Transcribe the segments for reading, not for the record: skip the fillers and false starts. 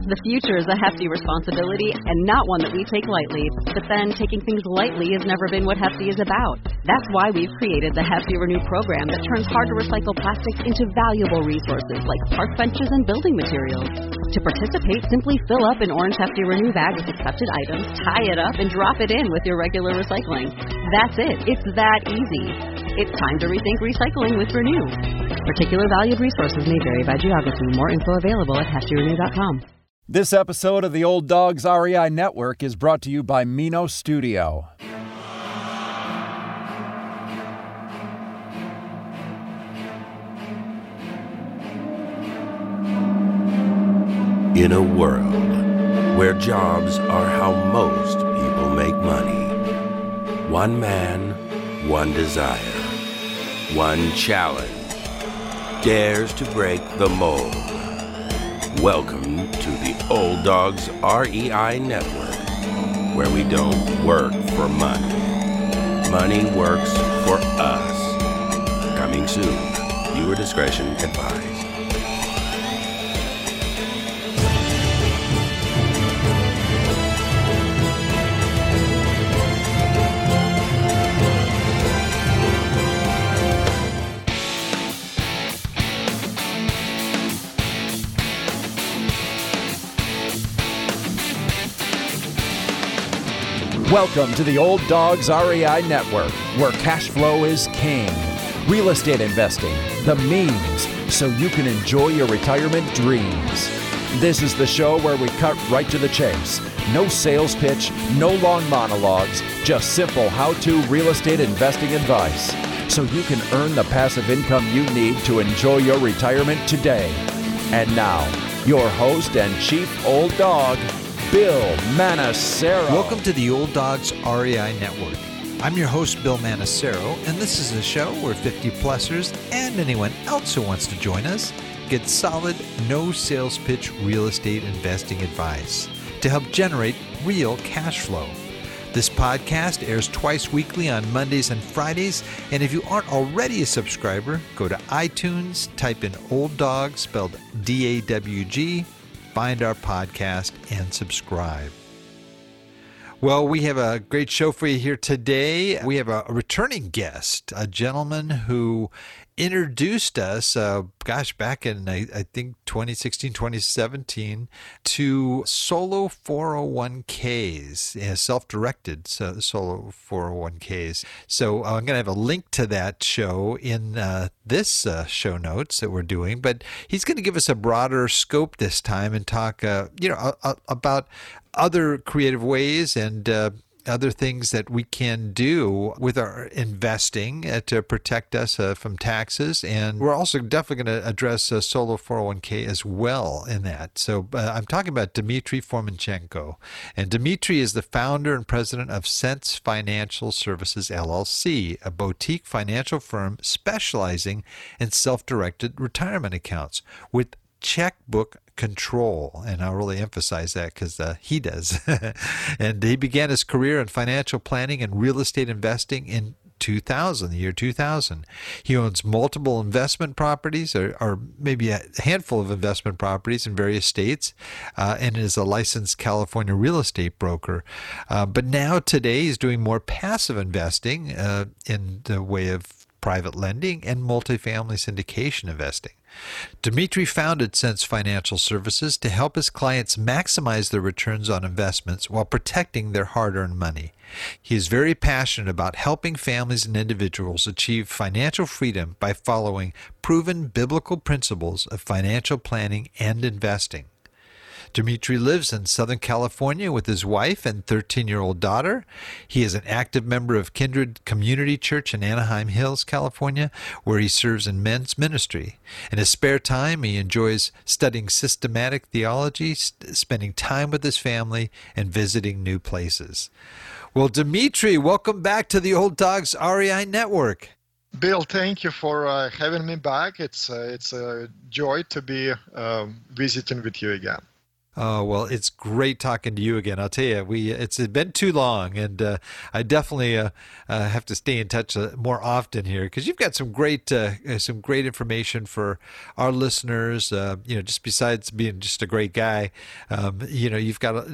The future is a hefty responsibility and not one that we take lightly. But then taking things lightly has never been what Hefty is about. That's why we've created the Hefty Renew program that turns hard-to-recycle plastics into valuable resources like park benches and building materials. To participate, simply fill up an orange Hefty Renew bag with accepted items, tie it up, and drop it in with your regular recycling. That's it. It's that easy. It's time to rethink recycling with Renew. Particular valued resources may vary by geography. More info available at heftyrenew.com. This episode of the Old Dogs REI Network is brought to you by Mino Studio. In a world where jobs are how most people make money, one man, one desire, one challenge dares to break the mold. Welcome to the Old Dogs REI Network, where we don't work for money. Money works for us. Coming soon. Viewer discretion advised. Welcome to the Old Dogs REI Network, where cash flow is king. Real estate investing, the means, so you can enjoy your retirement dreams. This is the show where we cut right to the chase. No sales pitch, no long monologues, just simple how-to real estate investing advice, so you can earn the passive income you need to enjoy your retirement today. And now, your host and chief old dog, Bill Manassero. Welcome to the Old Dogs REI Network. I'm your host, Bill Manassero, and this is a show where 50-plussers and anyone else who wants to join us get solid, no sales pitch real estate investing advice to help generate real cash flow. This podcast airs twice weekly on Mondays and Fridays, and if you aren't already a subscriber, go to iTunes, type in Old Dog, spelled D-A-W-G, find our podcast and subscribe. Well, we have a great show for you here today. We have a returning guest, a gentleman who introduced us, back in, I think, 2016, 2017, to solo 401ks, self-directed solo 401ks. So I'm going to have a link to that show in this show notes that we're doing, but he's going to give us a broader scope this time and talk, about other creative ways and other things that we can do with our investing to protect us from taxes. And we're also definitely going to address solo 401k as well in that. So I'm talking about Dmitry Fomenchenko. And Dmitry is the founder and president of Sense Financial Services, LLC, a boutique financial firm specializing in self-directed retirement accounts with checkbook control. And I'll really emphasize that because he does. And he began his career in financial planning and real estate investing in the year 2000. He owns multiple investment properties, or maybe a handful of investment properties in various states, and is a licensed California real estate broker. But now today he's doing more passive investing in the way of private lending and multifamily syndication investing. Dmitry founded Sense Financial Services to help his clients maximize their returns on investments while protecting their hard-earned money. He is very passionate about helping families and individuals achieve financial freedom by following proven biblical principles of financial planning and investing. Dmitry lives in Southern California with his wife and 13-year-old daughter. He is an active member of Kindred Community Church in Anaheim Hills, California, where he serves in men's ministry. In his spare time, he enjoys studying systematic theology, spending time with his family, and visiting new places. Well, Dmitry, welcome back to the Old Dogs REI Network. Bill, thank you for having me back. It's a joy to be visiting with you again. Oh, well, it's great talking to you again. I'll tell you, it's been too long, and I definitely have to stay in touch more often here because you've got some great information for our listeners. Just besides being just a great guy, you've got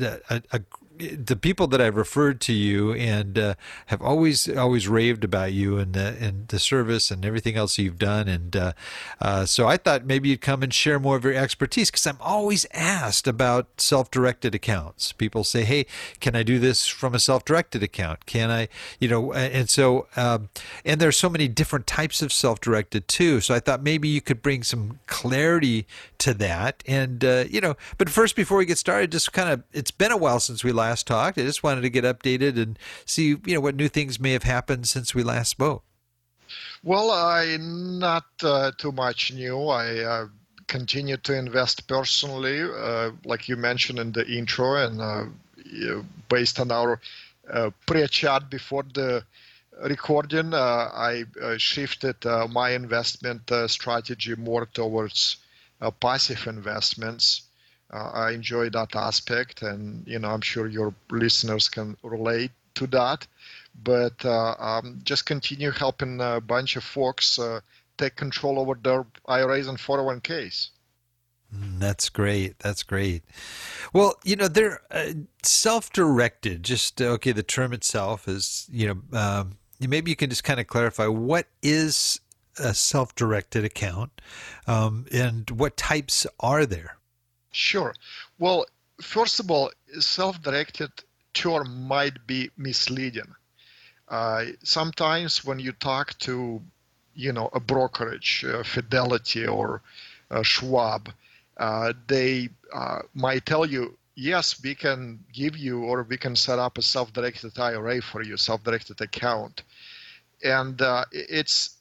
the people that I've referred to you and have always raved about you and the service and everything else you've done. And so I thought maybe you'd come and share more of your expertise because I'm always asked about self-directed accounts. People say, hey, can I do this from a self-directed account? Can I, and so, and there's so many different types of self-directed too. So I thought maybe you could bring some clarity to that. And, but first, before we get started, just it's been a while since we last talked. I just wanted to get updated and see, what new things may have happened since we last spoke. Well, not too much new. I continue to invest personally, like you mentioned in the intro, and based on our pre-chat before the recording, I shifted my investment strategy more towards passive investments. I enjoy that aspect, and I'm sure your listeners can relate to that. But just continue helping a bunch of folks take control over their IRAs and 401ks. That's great. That's great. Well, they're self-directed. Just the term itself is, maybe you can just kind of clarify what is a self-directed account, and what types are there? Sure. Well, first of all, self-directed term might be misleading. Sometimes when you talk to, a brokerage, Fidelity or Schwab, they might tell you, yes, we can give you or we can set up a self-directed IRA for you, self-directed account. And it's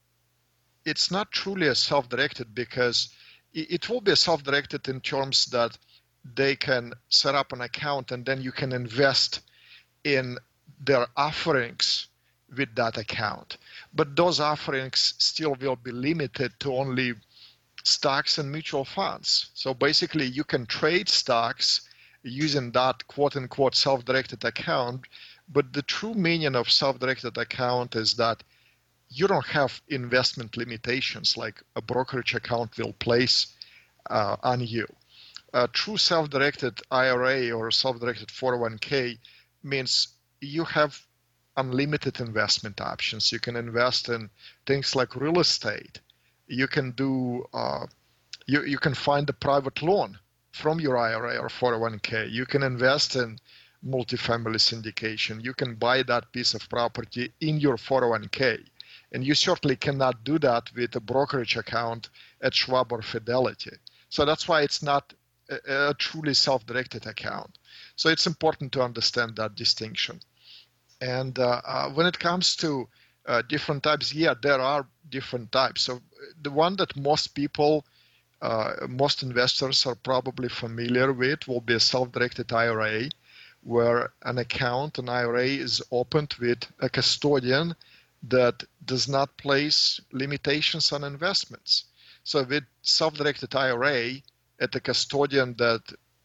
not truly a self-directed because it will be a self-directed in terms that they can set up an account and then you can invest in their offerings with that account. But those offerings still will be limited to only stocks and mutual funds. So basically you can trade stocks using that quote-unquote self-directed account, but the true meaning of self-directed account is that you don't have investment limitations like a brokerage account will place on you. A true self-directed IRA or self-directed 401k means you have unlimited investment options. You can invest in things like real estate. You can do, you can find a private loan from your IRA or 401k. You can invest in multifamily syndication. You can buy that piece of property in your 401k. And you certainly cannot do that with a brokerage account at Schwab or Fidelity. So that's why it's not a truly self-directed account. So it's important to understand that distinction. And when it comes to different types, there are different types. So the one that most people, most investors are probably familiar with will be a self-directed IRA, where an account, an IRA, is opened with a custodian that does not place limitations on investments. So with self-directed IRA, at the custodian that,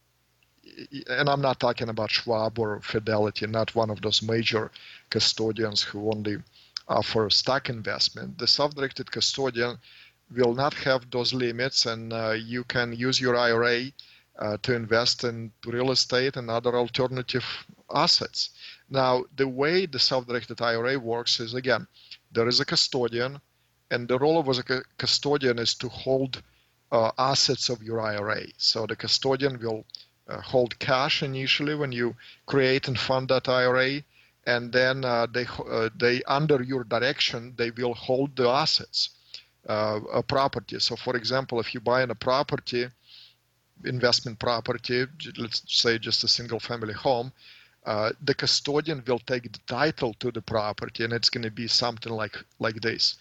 and I'm not talking about Schwab or Fidelity, not one of those major custodians who only offer stock investment. The self-directed custodian will not have those limits, and you can use your IRA to invest in real estate and other alternative assets. Now, the way the self-directed IRA works is, again, there is a custodian, and the role of a custodian is to hold assets of your IRA. So the custodian will hold cash initially when you create and fund that IRA, and then they under your direction, they will hold the assets, a property. So for example, if you buy in a property, investment property, let's say just a single family home, the custodian will take the title to the property, and it's going to be something like this.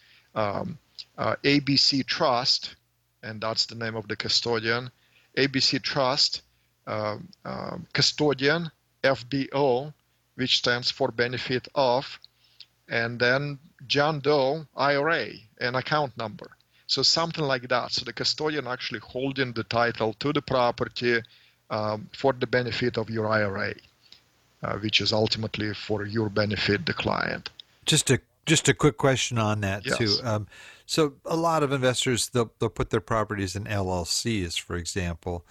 ABC Trust, and that's the name of the custodian, ABC Trust, custodian, FBO, which stands for benefit of, and then John Doe IRA, an account number. So something like that. So the custodian actually holding the title to the property, for the benefit of your IRA, which is ultimately for your benefit, the client. Just a quick question on that Yes. too. So a lot of investors they'll put their properties in LLCs, for example.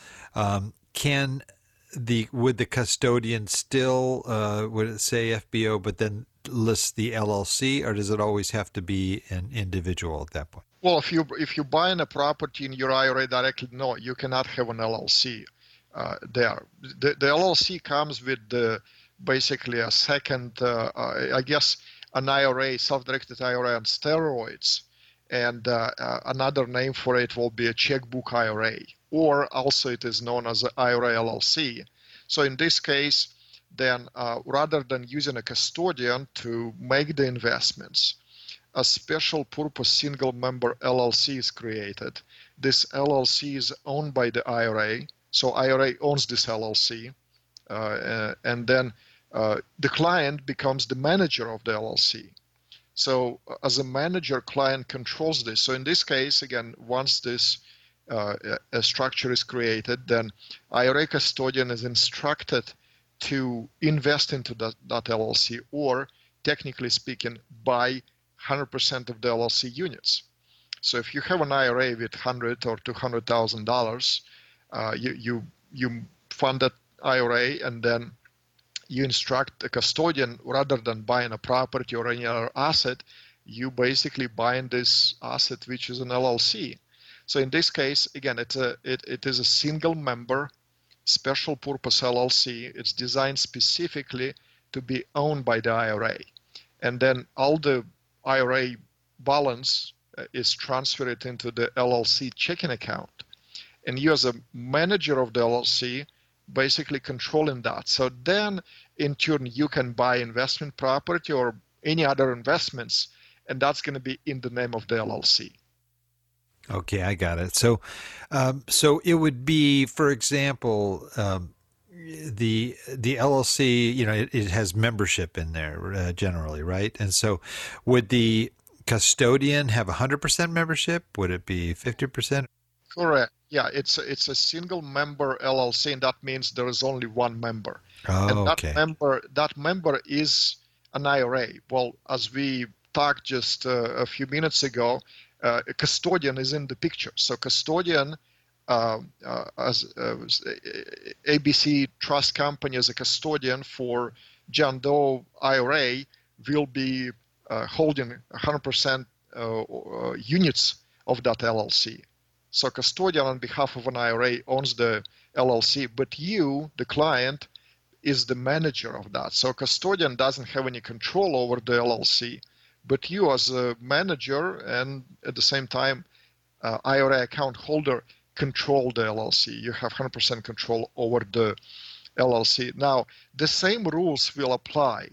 Would the custodian still would it say FBO, but then list the LLC, or does it always have to be an individual at that point? Well, if you buy a property in your IRA directly, no, you cannot have an LLC there. The LLC comes with basically a second, I guess, an IRA, self-directed IRA on steroids, and another name for it will be a checkbook IRA, or also it is known as an IRA LLC. So in this case, then rather than using a custodian to make the investments, a special purpose single member LLC is created. This LLC is owned by the IRA, so IRA owns this LLC, and then the client becomes the manager of the LLC. So as a manager, client controls this. So in this case, again, once this structure is created, then IRA custodian is instructed to invest into that LLC, or technically speaking, buy 100% of the LLC units. So if you have an IRA with $100,000 or $200,000, you fund that IRA, and then you instruct a custodian, rather than buying a property or any other asset, you basically buying this asset, which is an LLC. So in this case, again, it is a single member special purpose LLC. It's designed specifically to be owned by the IRA. And then all the IRA balance is transferred into the LLC checking account. And you as a manager of the LLC basically controlling that. So then in turn, you can buy investment property or any other investments, and that's going to be in the name of the LLC. Okay, I got it. So it would be, for example, the LLC, it has membership in there generally, right? And so would the custodian have 100% membership? Would it be 50%? Correct. Yeah, it's a single member LLC, and that means there is only one member. Oh, and okay. That member is an IRA. Well, as we talked just a few minutes ago, a custodian is in the picture. So custodian, as ABC Trust Company as a custodian for John Doe IRA will be holding 100% units of that LLC. So custodian on behalf of an IRA owns the LLC, but you, the client, is the manager of that. So custodian doesn't have any control over the LLC, but you as a manager and at the same time IRA account holder control the LLC. You have 100% control over the LLC. Now, the same rules will apply.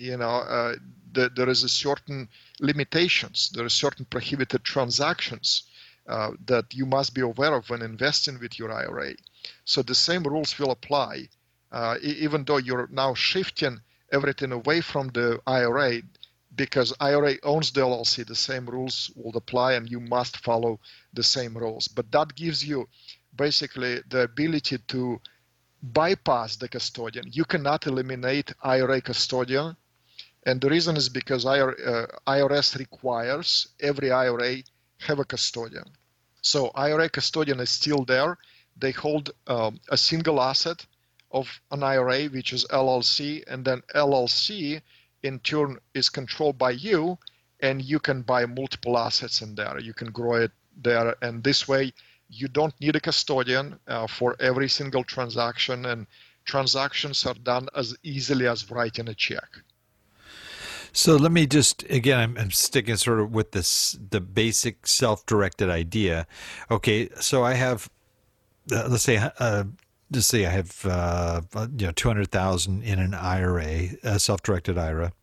There is a certain limitations. There are certain prohibited transactions that you must be aware of when investing with your IRA. So the same rules will apply, even though you're now shifting everything away from the IRA, because IRA owns the LLC, the same rules will apply and you must follow the same rules. But that gives you basically the ability to bypass the custodian. You cannot eliminate IRA custodian. And the reason is because IRS requires every IRA have a custodian. So IRA custodian is still there. They hold a single asset of an IRA, which is LLC, and then LLC in turn is controlled by you, and you can buy multiple assets in there. You can grow it there, and this way you don't need a custodian for every single transaction, and transactions are done as easily as writing a check. So let me just, again, I'm sticking sort of with the basic self-directed idea. Okay, so I have, let's say I have, 200,000 in an IRA, a self-directed IRA.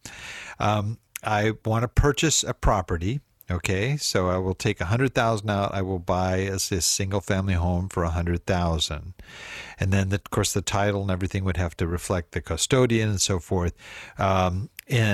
I want to purchase a property. Okay, so I will take 100,000 out. I will buy a single-family home for 100,000, and then of course the title and everything would have to reflect the custodian and so forth. And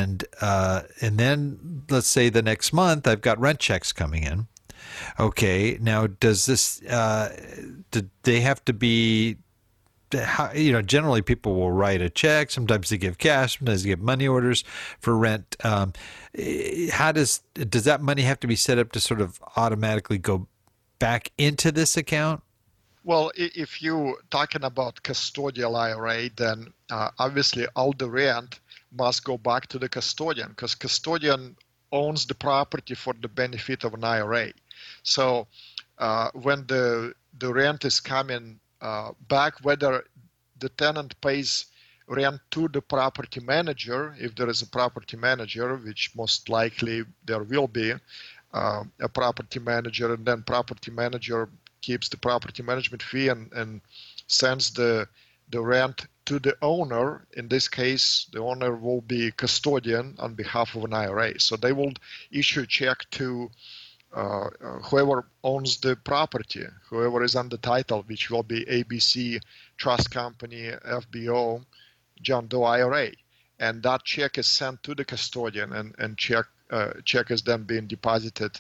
then let's say the next month I've got rent checks coming in. Okay, now does this? Do they have to be how, generally people will write a check. Sometimes they give cash. Sometimes they give money orders for rent. How does that money have to be set up to sort of automatically go back into this account? Well, if you're talking about custodial IRA, then obviously all the rent must go back to the custodian, because custodian owns the property for the benefit of an IRA. So when the rent is coming back, whether the tenant pays rent to the property manager, if there is a property manager, which most likely there will be a property manager, and then property manager keeps the property management fee and sends the rent to the owner. In this case, the owner will be custodian on behalf of an IRA. So they will issue a check to whoever owns the property, whoever is on the title, which will be ABC, Trust Company, FBO, John Doe IRA. And that check is sent to the custodian, and check is then being deposited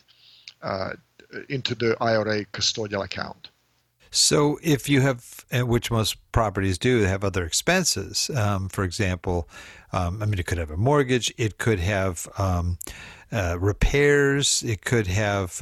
into the IRA custodial account. So if you have, which most properties do, have other expenses, for example, it could have a mortgage, it could have repairs, it could have,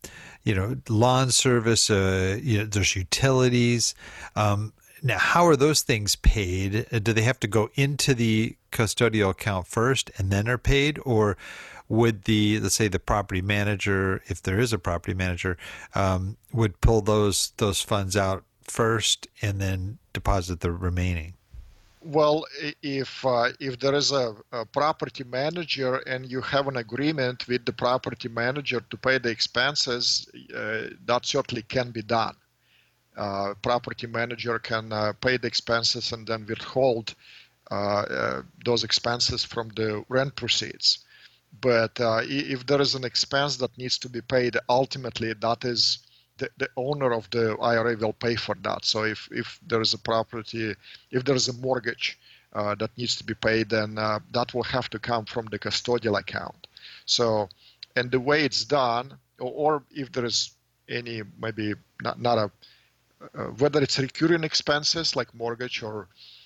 lawn service, there's utilities. Now, how are those things paid? Do they have to go into the custodial account first and then are paid? Or would let's say the property manager, if there is a property manager, would pull those funds out first and then deposit the remaining? Well, if there is a property manager and you have an agreement with the property manager to pay the expenses, that certainly can be done. Property manager can pay the expenses and then withhold those expenses from the rent proceeds. But if there is an expense that needs to be paid, ultimately that is the owner of the IRA will pay for that. So if there is a property, if there is a mortgage that needs to be paid, then that will have to come from the custodial account. So, and the way it's done, or if there is any, maybe not a, whether it's recurring expenses like mortgage or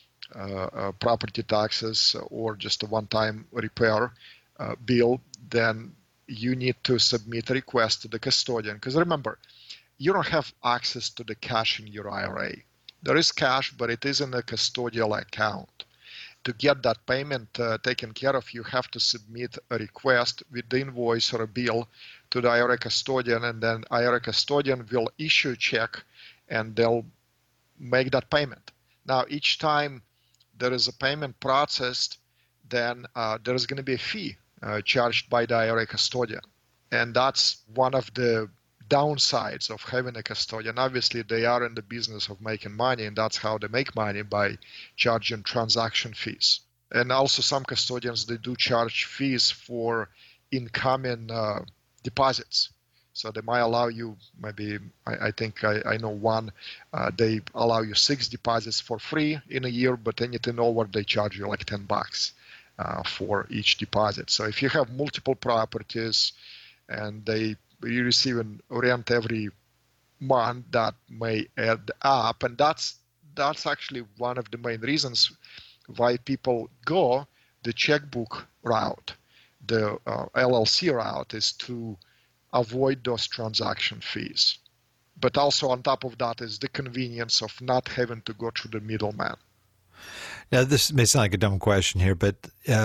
property taxes or just a one-time repair bill, then you need to submit a request to the custodian. Because remember, you don't have access to the cash in your IRA. There is cash, but it is in a custodial account. To get that payment taken care of, you have to submit a request with the invoice or a bill to the IRA custodian, and then IRA custodian will issue a check and they'll make that payment. Now, each time there is a payment processed, then there is going to be a fee charged by the IRA custodian. And that's one of the downsides of having a custodian. Obviously, they are in the business of making money, and that's how they make money, by charging transaction fees. And also some custodians, they do charge fees for incoming deposits. So they might allow you, maybe, I think I know one, they allow you 6 deposits for free in a year, but anything over, they charge you like $10 for each deposit. So if you have multiple properties and you're receiving rent every month, that may add up. And that's actually one of the main reasons why people go the checkbook route. The LLC route is to avoid those transaction fees. But also on top of that is the convenience of not having to go through the middleman. Now, this may sound like a dumb question here, but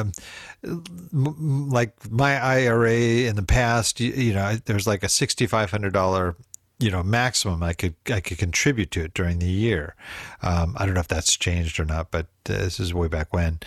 like my IRA in the past, there's like a $6,500, maximum I could contribute to it during the year. I don't know if that's changed or not, but this is way back when.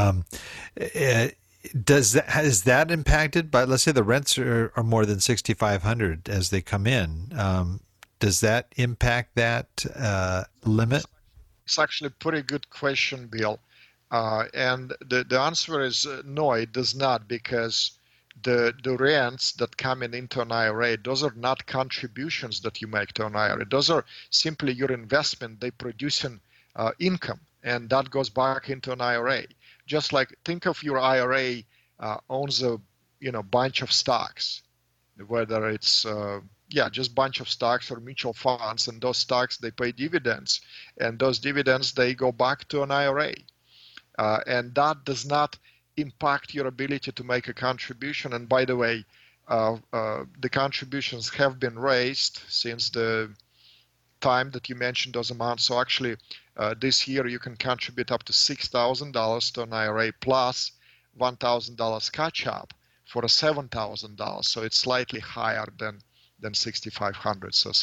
Is that impacted by, let's say the rents are more than $6,500 as they come in? Does that impact that limit? It's actually a pretty good question, Bill. And the answer is no, it does not, because the rents that come into an IRA, those are not contributions that you make to an IRA. Those are simply your investment. They produce an income, and that goes back into an IRA. Just like, think of your IRA owns a bunch of stocks, whether it's just bunch of stocks or mutual funds, and those stocks, they pay dividends, and those dividends, they go back to an IRA. And that does not impact your ability to make a contribution. And by the way, the contributions have been raised since the time that you mentioned those amounts. So actually, this year you can contribute up to $6,000 to an IRA plus $1,000 catch-up for a $7,000. So it's slightly higher than $6,500. So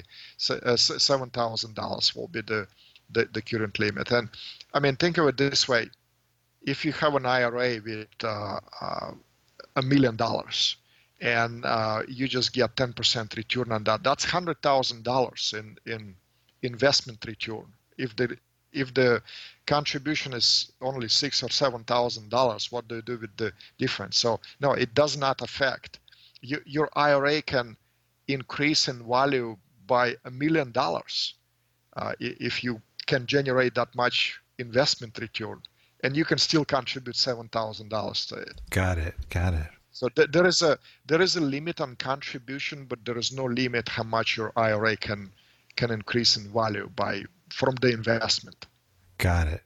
$7,000 will be the current limit. And I mean, think of it this way: if you have an IRA with $1 million, and you just get 10% return on that, that's $100,000 in investment return. If the contribution is only $6,000 or $7,000, what do you do with the difference? So no, it does not affect. Your IRA can increase in value by $1 million if you can generate that much investment return, and you can still contribute $7,000 to it. Got it. So there is a limit on contribution, but there is no limit how much your IRA can increase in value from the investment. Got it.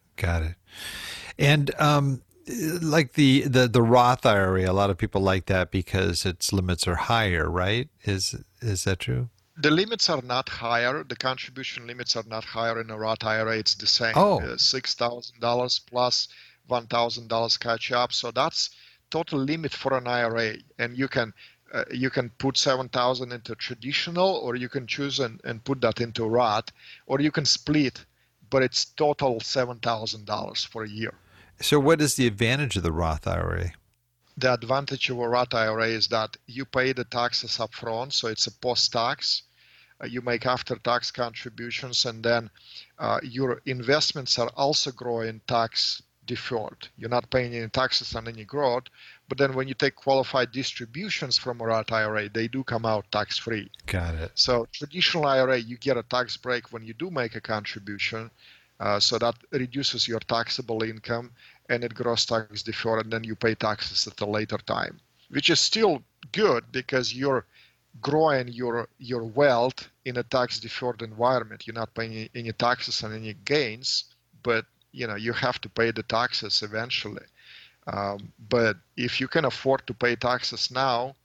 And like the Roth IRA, a lot of people like that because its limits are higher, right? Is that true? The limits are not higher. The contribution limits are not higher in a Roth IRA. It's the same. $6,000 plus $1,000 catch up. So that's total limit for an IRA. And you can put $7,000 into traditional, or you can choose and put that into Roth, or you can split, but it's total $7,000 for a year. So what is the advantage of the Roth IRA? The advantage of a Roth IRA is that you pay the taxes up front, so it's a post-tax. You make after-tax contributions, and then your investments are also growing tax deferred. You're not paying any taxes on any growth, but then when you take qualified distributions from a Roth IRA, they do come out tax-free. Got it. So traditional IRA, you get a tax break when you do make a contribution, so that reduces your taxable income, and it grows tax deferred, and then you pay taxes at a later time, which is still good because you're growing your wealth in a tax deferred environment. You're not paying any taxes on any gains, but you have to pay the taxes eventually. But if you can afford to pay taxes now,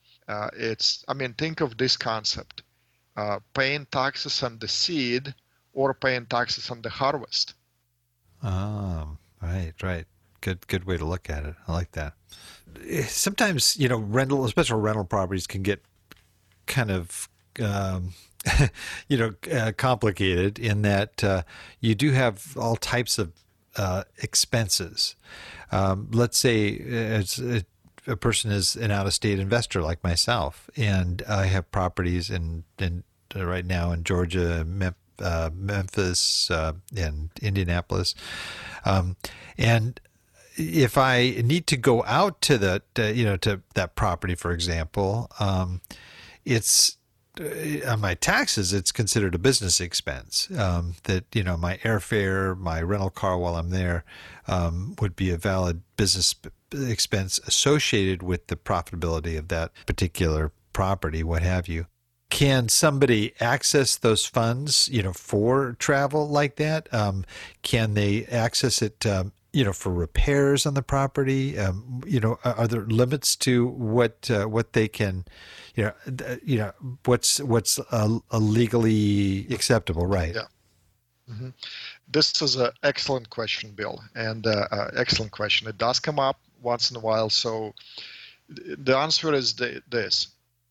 think of this concept: paying taxes on the seed or paying taxes on the harvest. Right. Good way to look at it. I like that. Sometimes, special rental properties can get kind of, complicated in that you do have all types of expenses. Let's say a person is an out-of-state investor like myself, and I have properties in right now in Georgia, Memphis, and Indianapolis, and if I need to go out to to that property, for example, it's on my taxes, it's considered a business expense. That my airfare, my rental car while I'm there, would be a valid business expense associated with the profitability of that particular property, what have you. Can somebody access those funds, for travel like that? Can they access it, for repairs on the property? Are there limits to what they can, what's legally acceptable, right? Yeah. Mm-hmm. This is an excellent question, Bill, and excellent question. It does come up once in a while. So the answer is this: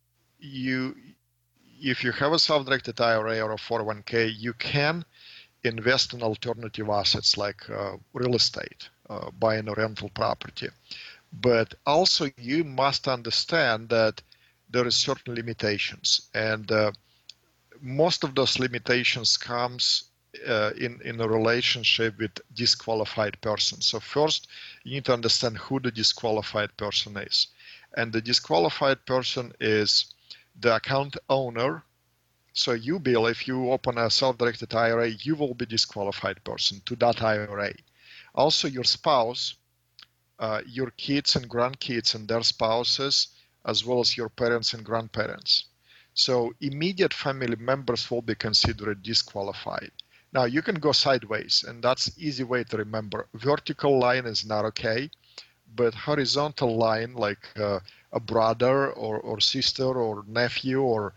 if you have a self-directed IRA or a 401k, you can invest in alternative assets like real estate, buying a rental property. But also you must understand that there is certain limitations, and most of those limitations comes in a relationship with disqualified person. So first, you need to understand who the disqualified person is. And the disqualified person is the account owner. So you, Bill, if you open a self-directed IRA, you will be disqualified person to that IRA. Also your spouse, your kids and grandkids and their spouses, as well as your parents and grandparents. So immediate family members will be considered disqualified. Now you can go sideways, and that's easy way to remember. Vertical line is not okay, but horizontal line like a brother or sister or nephew or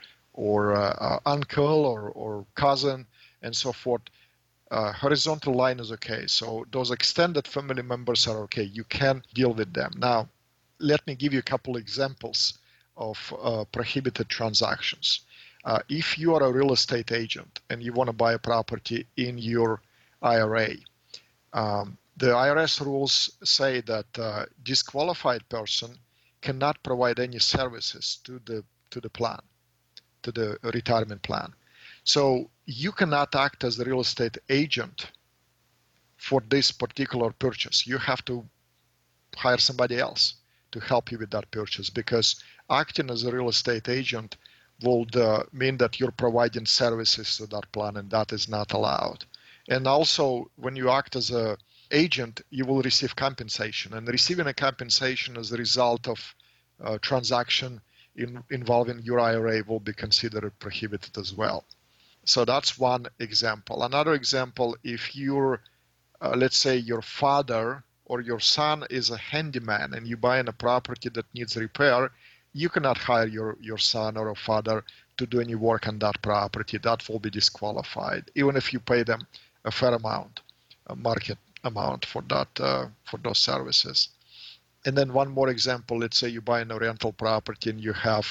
uncle or cousin and so forth, horizontal line is okay. So those extended family members are okay. You can deal with them. Now, let me give you a couple examples of prohibited transactions. If you are a real estate agent and you want to buy a property in your IRA, the IRS rules say that disqualified person cannot provide any services to the plan, to the retirement plan. So you cannot act as a real estate agent for this particular purchase. You have to hire somebody else to help you with that purchase, because acting as a real estate agent would mean that you're providing services to that plan, and that is not allowed. And also, when you act as an agent, you will receive compensation, and receiving a compensation as a result of transaction involving your IRA will be considered prohibited as well. So that's one example. Another example, if you're, let's say your father or your son is a handyman and you buy in a property that needs repair, you cannot hire your son or a father to do any work on that property. That will be disqualified, even if you pay them a fair amount, a market amount for that for those services. And then one more example, let's say you buy in a rental property and you have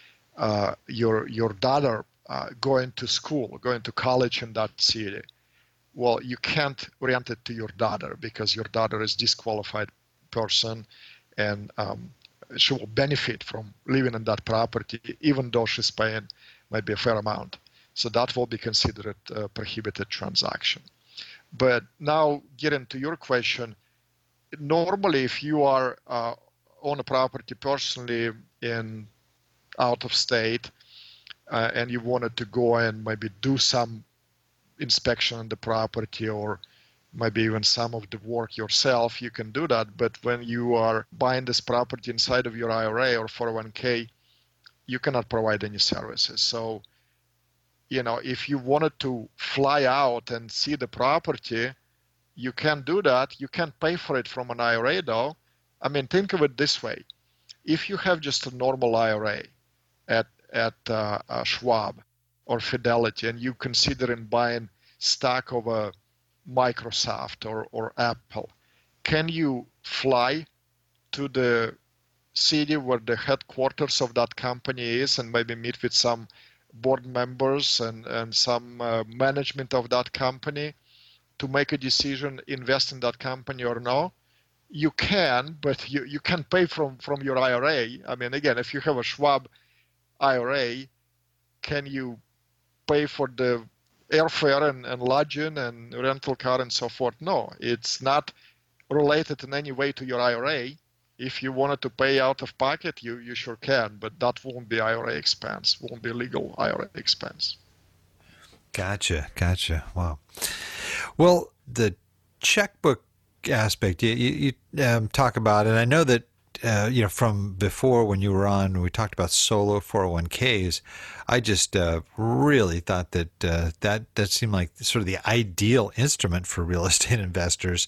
your daughter going to school, going to college in that city. Well, you can't rent it to your daughter because your daughter is a disqualified person, and she will benefit from living in that property, even though she's paying maybe a fair amount. So that will be considered a prohibited transaction. But now getting to your question, normally if you are own a property personally in out of state and you wanted to go and maybe do some inspection on the property or maybe even some of the work yourself, you can do that. But when you are buying this property inside of your IRA or 401k, you cannot provide any services. So, you know, if you wanted to fly out and see the property, you can do that. You can't pay for it from an IRA though. I mean, think of it this way. If you have just a normal IRA at Schwab or Fidelity, and you considering buying stock of a Microsoft or Apple, can you fly to the city where the headquarters of that company is and maybe meet with some board members and some management of that company to make a decision, invest in that company or no? You can, but you can't pay from your IRA. I mean, again, if you have a Schwab IRA, can you pay for the airfare and lodging and rental car and so forth? No, it's not related in any way to your IRA. If you wanted to pay out of pocket, you sure can, but that won't be IRA expense, won't be legal IRA expense. Gotcha. Wow. Well, the checkbook aspect you talk about, and I know that from before when you were on, we talked about solo 401ks. I just really thought that that seemed like sort of the ideal instrument for real estate investors.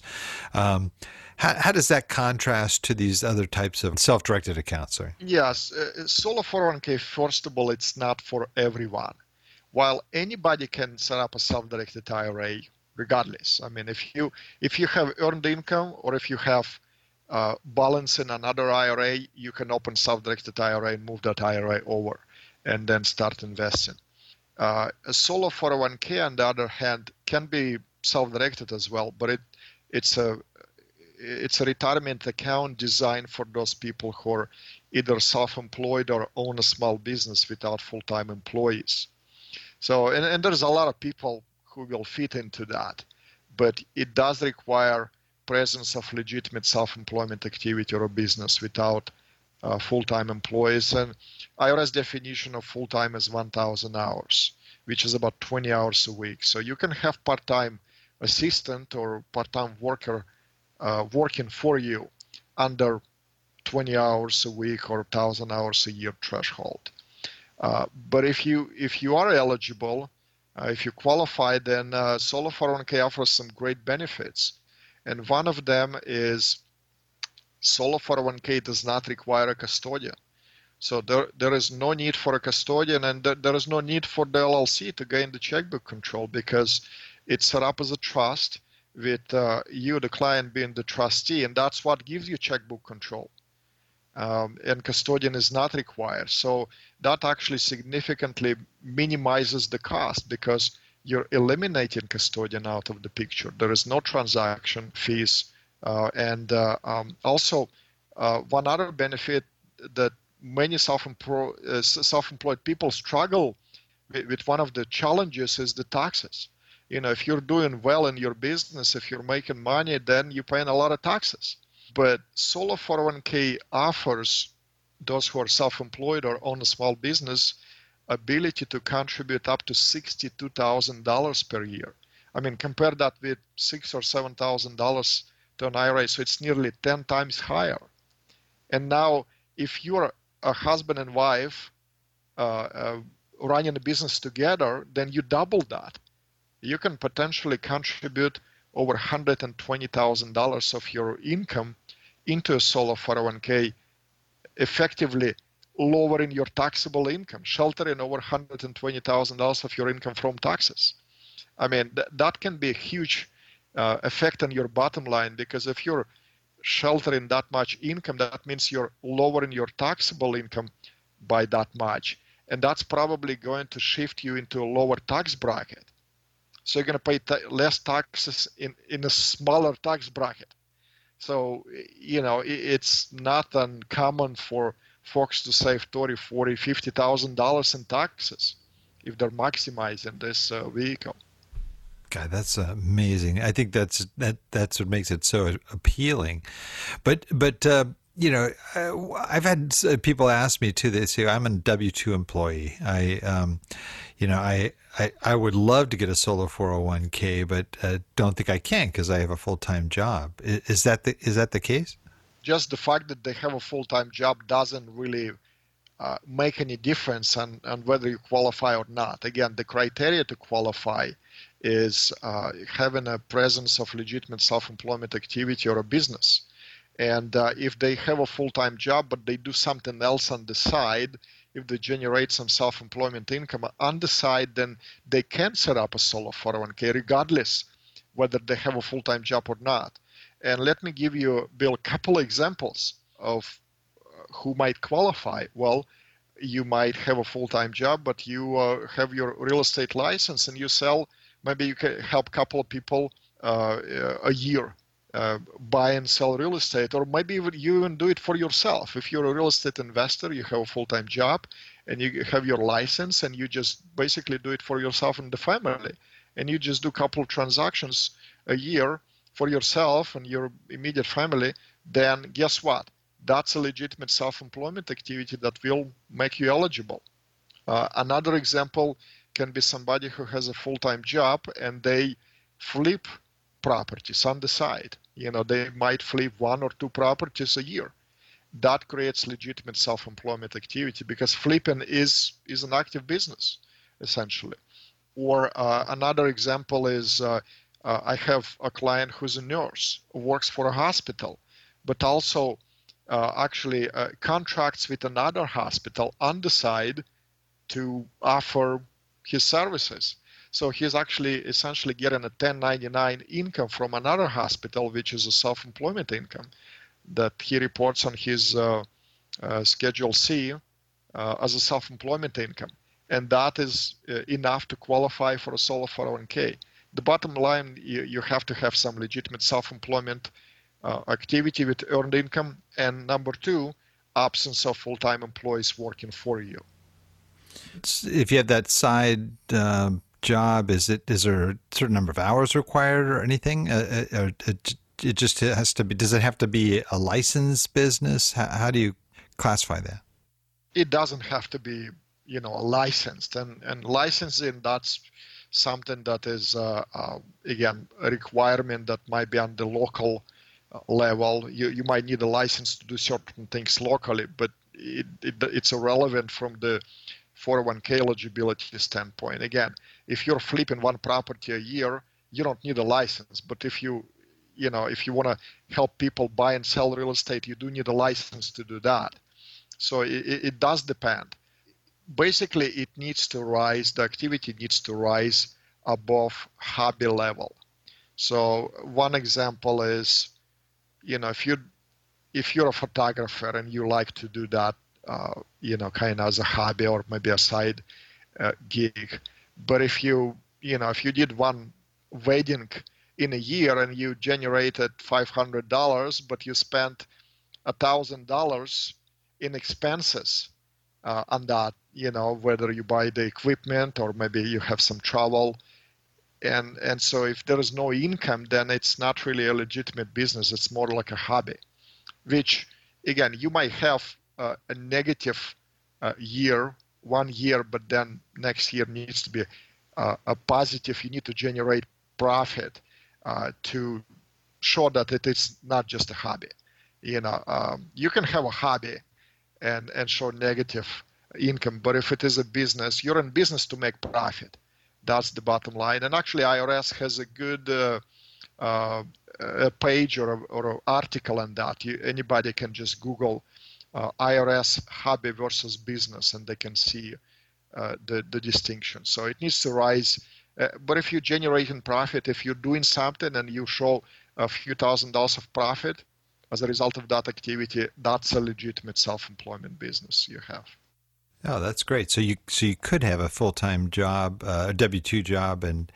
How does that contrast to these other types of self-directed accounts? Sorry. Yes, solo 401k, first of all, it's not for everyone. While anybody can set up a self-directed IRA regardless. I mean, if you have earned income or if you have balance in another IRA, you can open self-directed IRA and move that IRA over and then start investing. A solo 401k, on the other hand, can be self-directed as well, but it's a retirement account designed for those people who are either self-employed or own a small business without full-time employees. So, and there's a lot of people who will fit into that, but it does require presence of legitimate self-employment activity or a business without full-time employees. And IRS definition of full-time is 1,000 hours, which is about 20 hours a week. So you can have part-time assistant or part-time worker working for you under 20 hours a week or 1,000 hours a year threshold. But if you are eligible, if you qualify, then Solo 401k offers some great benefits. And one of them is Solo 401k does not require a custodian. So there is no need for a custodian, and there is no need for the LLC to gain the checkbook control, because it's set up as a trust with you, the client, being the trustee, and that's what gives you checkbook control. And custodian is not required. So that actually significantly minimizes the cost, because you're eliminating custodian out of the picture. There is no transaction fees. And also, one other benefit that many self-employed people struggle with, one of the challenges is the taxes. If you're doing well in your business, if you're making money, then you're paying a lot of taxes. But Solo 401k offers those who are self-employed or own a small business ability to contribute up to $62,000 per year. I mean, compare that with $6,000 or $7,000 to an IRA, so it's nearly 10 times higher. And now, if you're a husband and wife running a business together, then you double that. You can potentially contribute over $120,000 of your income into a Solo 401k, effectively lowering your taxable income, sheltering over $120,000 of your income from taxes. I mean, that can be a huge effect on your bottom line, because if you're sheltering that much income, that means you're lowering your taxable income by that much. And that's probably going to shift you into a lower tax bracket. So you're going to pay less taxes in a smaller tax bracket. So, it's not uncommon for folks to save $30,000, $40,000, $50,000 in taxes if they're maximizing this vehicle. God, that's amazing. I think that's what makes it so appealing. But I've had people ask me too. They say, I'm a W-2 employee. I would love to get a Solo 401k, but don't think I can because I have a full-time job. Is that the case? Just the fact that they have a full-time job doesn't really make any difference on whether you qualify or not. Again, the criteria to qualify is having a presence of legitimate self-employment activity or a business. And if they have a full-time job, but they do something else on the side, if they generate some self-employment income on the side, then they can set up a Solo 401k regardless whether they have a full-time job or not. And let me give you, Bill, a couple examples of who might qualify. Well, you might have a full-time job, but you have your real estate license and you sell. Maybe you can help a couple of people a year buy and sell real estate, or maybe you even do it for yourself. If you're a real estate investor, you have a full-time job and you have your license and you just basically do it for yourself and the family. And you just do a couple of transactions a year for yourself and your immediate family, then guess what? That's a legitimate self-employment activity that will make you eligible. Another example can be somebody who has a full-time job and they flip properties on the side. They might flip 1 or 2 properties a year. That creates legitimate self-employment activity because flipping is an active business, essentially. Or another example is I have a client who's a nurse, works for a hospital, but also actually contracts with another hospital on the side to offer his services. So he's actually essentially getting a 1099 income from another hospital, which is a self-employment income that he reports on his Schedule C as a self-employment income. And that is enough to qualify for a Solo 401k. The bottom line, you have to have some legitimate self-employment activity with earned income. And number 2, absence of full-time employees working for you. If you have that side job, is there a certain number of hours required or anything? Or it just has to be. Does it have to be a licensed business? How do you classify that? It doesn't have to be, licensed, and licensing, that's something that is again a requirement that might be on the local level. You might need a license to do certain things locally, but it's irrelevant from the 401k eligibility standpoint. Again, if you're flipping one property a year, you don't need a license. But if you want to help people buy and sell real estate, you do need a license to do that. So it does depend. Basically, it needs to rise, the activity needs to rise above hobby level. So one example is, if you're a photographer and you like to do that, kind of as a hobby or maybe a side gig. But if you did one wedding in a year and you generated $500, but you spent $1,000 in expenses on that, whether you buy the equipment or maybe you have some travel. And so if there is no income, then it's not really a legitimate business. It's more like a hobby, which, again, you might have a negative year, 1 year, but then next year needs to be a positive. You need to generate profit to show that it is not just a hobby. You can have a hobby and show negative income, but if it is a business, you're in business to make profit. That's the bottom line. And actually, IRS has a good a page or an article on that. Anybody can just Google IRS hobby versus business, and they can see the distinction. So it needs to rise. But if you're generating profit, if you're doing something and you show a few $1,000s of profit as a result of that activity, that's a legitimate self-employment business you have. Oh, that's great. So you could have a full-time job, a W-2 job, and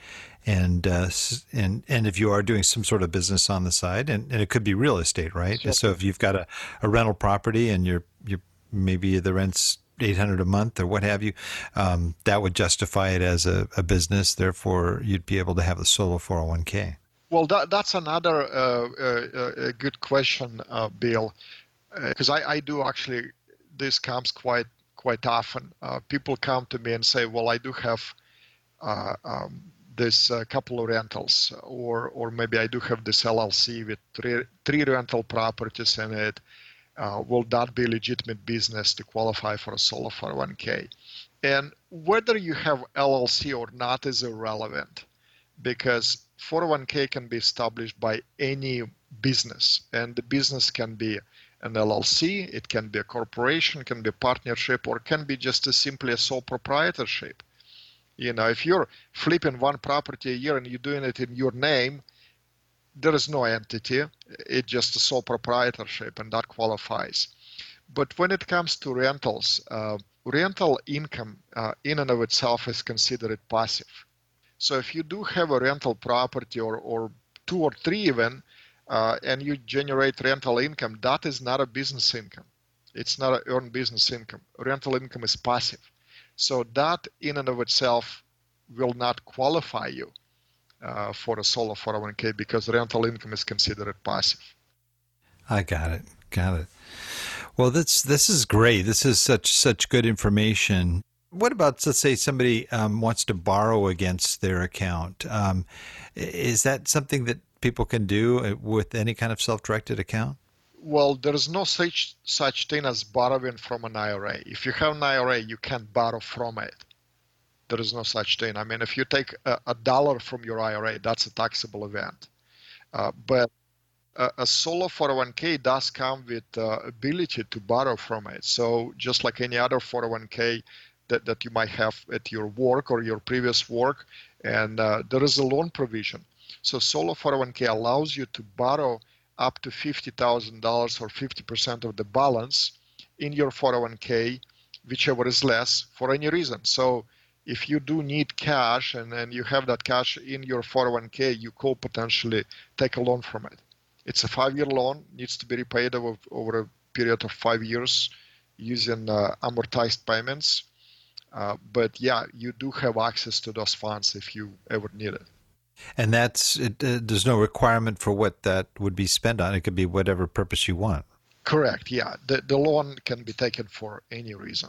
if you are doing some sort of business on the side, and it could be real estate, right? Sure. So if you've got a rental property and you're maybe the rent's $800 a month or what have you, that would justify it as a business. Therefore, you'd be able to have the solo 401k. Well, that's another good question, Bill, because I do actually. This comes quite often. People come to me and say, "Well, I do have this couple of rentals, or maybe I do have this LLC with three rental properties in it. Will that be a legitimate business to qualify for a solo 401k?" And whether you have LLC or not is irrelevant, because 401k can be established by any business, and the business can be an LLC, it can be a corporation, can be a partnership, or can be just simply a sole proprietorship. If you're flipping one property a year and you're doing it in your name, there is no entity. It's just a sole proprietorship, and that qualifies. But when it comes to rentals, rental income in and of itself is considered passive. So if you do have a rental property or two or three even, and you generate rental income, that is not a business income. It's not an earned business income. Rental income is passive. So that in and of itself will not qualify you for a solo 401k because rental income is considered passive. I got it. Well, this is great. This is such good information. What about, let's say somebody wants to borrow against their account? Is that something that people can do with any kind of self-directed account? Well, there is no such thing as borrowing from an IRA. If you have an IRA, you can't borrow from it. There is no such thing. I mean, if you take a dollar from your IRA, that's a taxable event. But a solo 401k does come with ability to borrow from it. So just like any other 401k that you might have at your work or your previous work, and there is a loan provision. So solo 401k allows you to borrow up to $50,000 or 50% of the balance in your 401k, whichever is less, for any reason. So if you do need cash and you have that cash in your 401k, you could potentially take a loan from it. It's a 5-year loan, needs to be repaid over a period of 5 years using amortized payments. But yeah, you do have access to those funds if you ever need it. And there's no requirement for what that would be spent on. It could be whatever purpose you want. Correct. Yeah, the loan can be taken for any reason.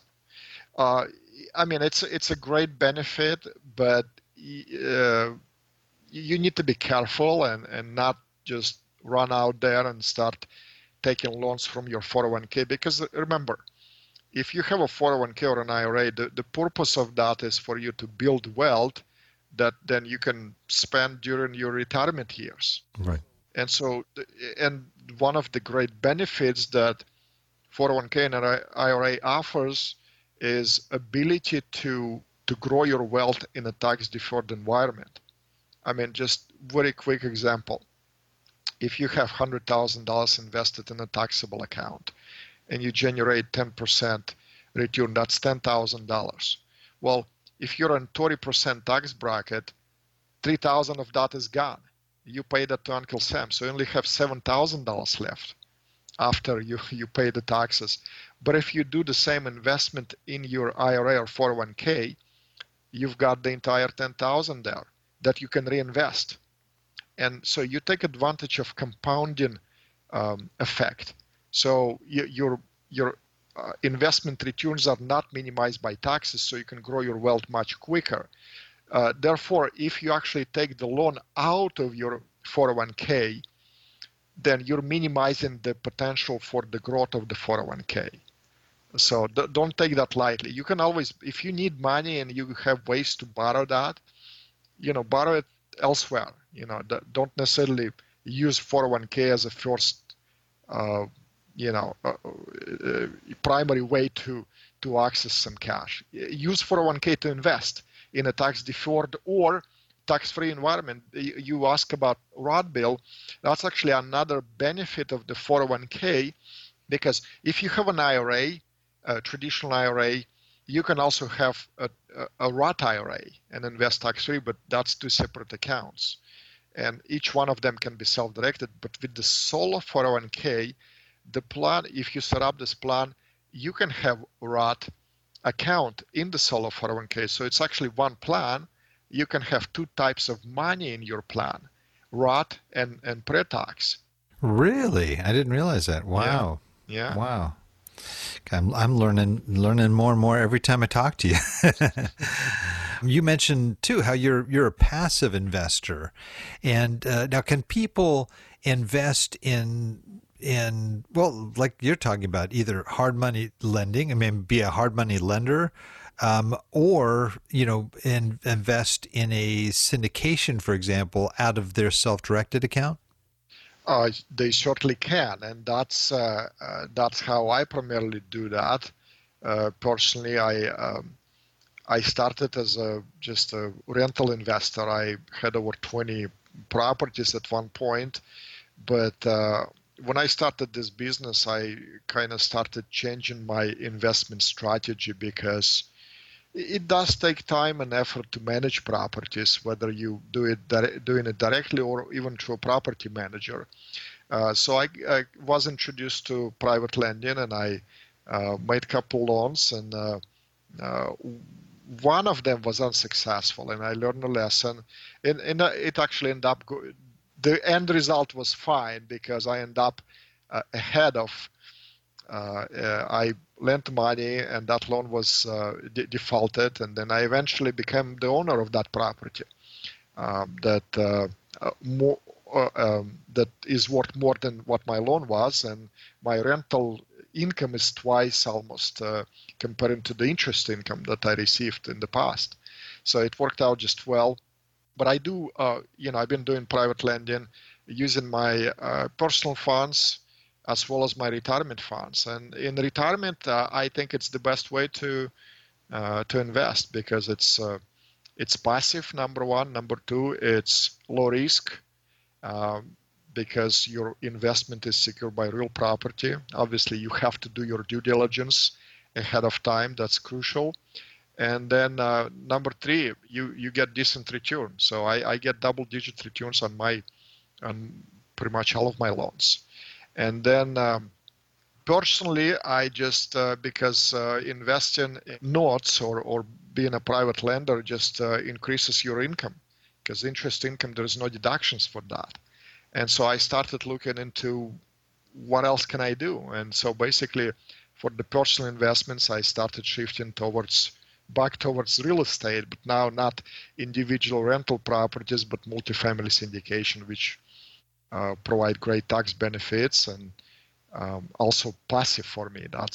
I mean, it's a great benefit, but you need to be careful and not just run out there and start taking loans from your 401k, because remember, if you have a 401k or an IRA, the purpose of that is for you to build wealth that then you can spend during your retirement years. Right. And so, and one of the great benefits that 401k and IRA offers is ability to grow your wealth in a tax-deferred environment. I mean, just very quick example. If you have $100,000 invested in a taxable account and you generate 10% return, that's $10,000. Well, if you're in 30% tax bracket, $3,000 of that is gone. You pay that to Uncle Sam, so you only have $7,000 left after you pay the taxes. But if you do the same investment in your IRA or 401k, you've got the entire $10,000 there that you can reinvest. And so you take advantage of compounding effect. So your investment returns are not minimized by taxes, so you can grow your wealth much quicker. Therefore, if you actually take the loan out of your 401k, then you're minimizing the potential for the growth of the 401k. So don't take that lightly. You can always, if you need money and you have ways to borrow that, borrow it elsewhere. Don't necessarily use 401k as a first, primary way to access some cash. Use 401k to invest in a tax-deferred or tax-free environment. You ask about Roth, Bill. That's actually another benefit of the 401k, because if you have an IRA, a traditional IRA, you can also have a Roth IRA and invest tax-free, but that's two separate accounts. And each one of them can be self-directed. But with the solo 401k, the plan, if you set up this plan, you can have Roth account in the solo 401k. So it's actually one plan. You can have two types of money in your plan, Roth and pre-tax. Really? I didn't realize that. Wow. Yeah. Wow. I'm learning more and more every time I talk to you. You mentioned too how you're a passive investor, and now can people invest in like you're talking about, either hard money lending, I mean, be a hard money lender, or invest in a syndication, for example, out of their self-directed account? They certainly can, and that's how I primarily do that. Personally, I started as just a rental investor. I had over 20 properties at one point, but when I started this business, I kind of started changing my investment strategy, because it does take time and effort to manage properties, whether you doing it directly or even through a property manager. So I was introduced to private lending, and I made a couple loans, and one of them was unsuccessful, and I learned a lesson. And it actually ended up the end result was fine, because I ended up ahead of. I lent money, and that loan was defaulted, and then I eventually became the owner of that property that is worth more than what my loan was, and my rental income is twice almost compared to the interest income that I received in the past. So it worked out just well. But I do, I've been doing private lending using my personal funds as well as my retirement funds. And in retirement, I think it's the best way to invest, because it's passive, number one. Number two, it's low risk, because your investment is secured by real property. Obviously, you have to do your due diligence ahead of time. That's crucial. And then number three, you get decent return. So I get double-digit returns on pretty much all of my loans. And then personally, I just, because investing in notes or being a private lender just increases your income, because interest income, there's no deductions for that. And so I started looking into what else can I do. And so basically for the personal investments, I started shifting back towards real estate, but now not individual rental properties, but multifamily syndication, which provide great tax benefits and also passive for me. That's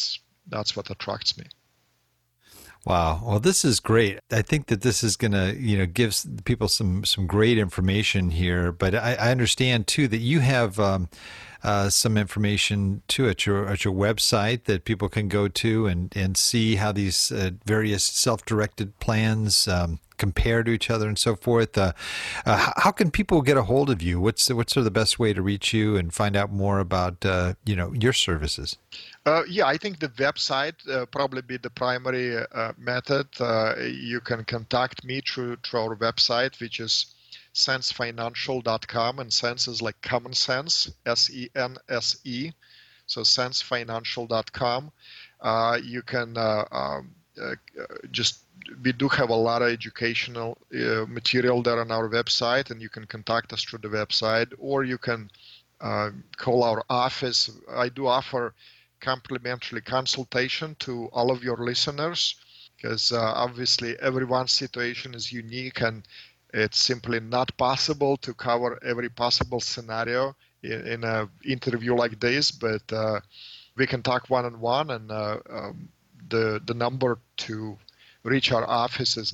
that's what attracts me. Wow. Well, this is great. I think that this is going to, give people some great information here. But I understand too that you have some information too at your website that people can go to and see how these various self-directed plans compare to each other and so forth. How can people get a hold of you? What's sort of the best way to reach you and find out more about your services? I think the website probably be the primary method. You can contact me through our website, which is sensefinancial.com, and sense is like common sense, SENSE, so sensefinancial.com. You can we do have a lot of educational material there on our website, and you can contact us through the website, or you can call our office. I do offer complimentary consultation to all of your listeners, because obviously everyone's situation is unique, and it's simply not possible to cover every possible scenario in an interview like this, but we can talk one-on-one, and the number to reach our office is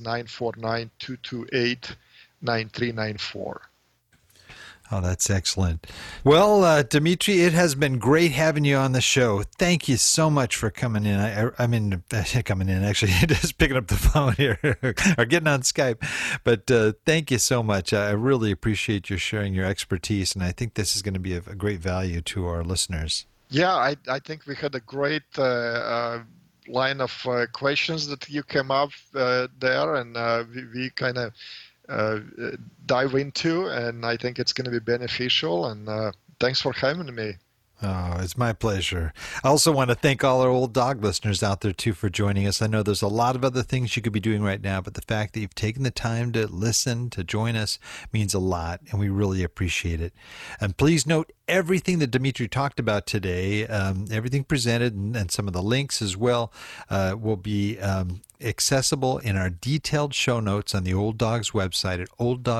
949-228-9394. Oh, that's excellent. Well, Dmitry, it has been great having you on the show. Thank you so much for coming in. Coming in, actually, just picking up the phone here or getting on Skype. But thank you so much. I really appreciate you sharing your expertise, and I think this is going to be of a great value to our listeners. Yeah, I think we had a great line of questions that you came up there, and we kind of dive into, and I think it's going to be beneficial, and thanks for having me. Oh, it's my pleasure. I also want to thank all our Old Dog listeners out there, too, for joining us. I know there's a lot of other things you could be doing right now, but the fact that you've taken the time to listen, to join us, means a lot, and we really appreciate it. And please note everything that Dmitry talked about today, everything presented, and some of the links as well, will be accessible in our detailed show notes on the Old Dogs website at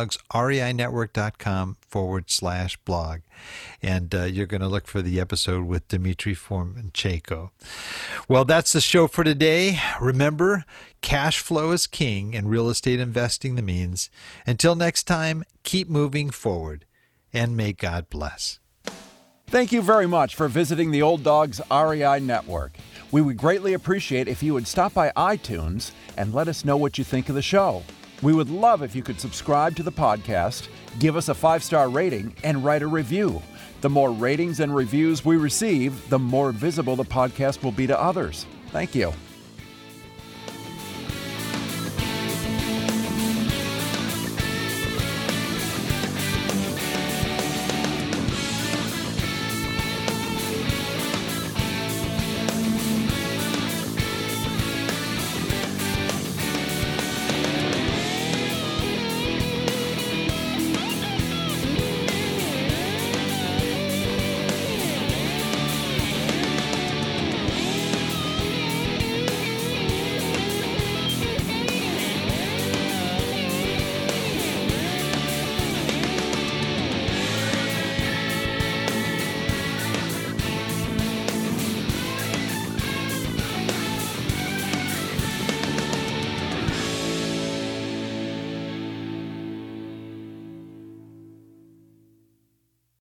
olddogsreinetwork.com/blog. And you're going to look for the episode with Dmitry Fomenchenko. Well, that's the show for today. Remember, cash flow is king and real estate investing the means. Until next time, keep moving forward, and may God bless. Thank you very much for visiting the Old Dogs REI Network. We would greatly appreciate if you would stop by iTunes and let us know what you think of the show. We would love if you could subscribe to the podcast, give us a 5-star rating, and write a review. The more ratings and reviews we receive, the more visible the podcast will be to others. Thank you.